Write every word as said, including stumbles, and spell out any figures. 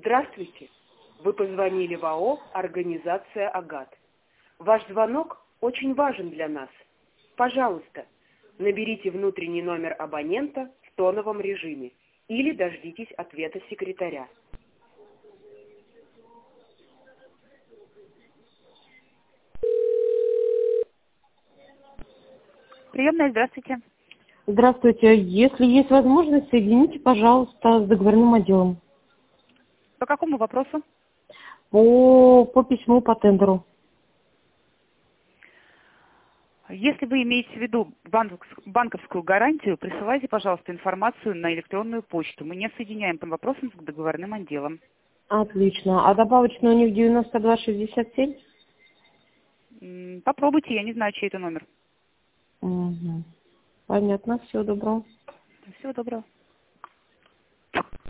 Здравствуйте. Вы позвонили в АО «Организация Агат». Ваш звонок очень важен для нас. Пожалуйста, наберите внутренний номер абонента в тоновом режиме или дождитесь ответа секретаря. Приемная, здравствуйте. Здравствуйте. Если есть возможность, соедините, пожалуйста, с договорным отделом. По какому вопросу? По, по письму, по тендеру. Если вы имеете в виду банковс- банковскую гарантию, присылайте, пожалуйста, информацию на электронную почту. Мы не соединяем по вопросам с договорным отделом. Отлично. А добавочный у них девяносто два шестьдесят семь? М, Попробуйте, я не знаю, чей это номер. Угу. Понятно. Всего доброго. Всего доброго.